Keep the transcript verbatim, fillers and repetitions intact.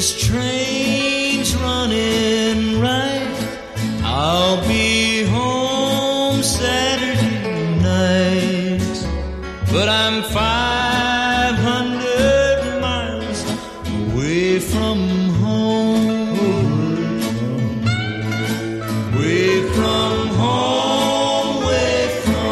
this train's running right, I'll be home Saturday night. But I'm five hundred miles away from home.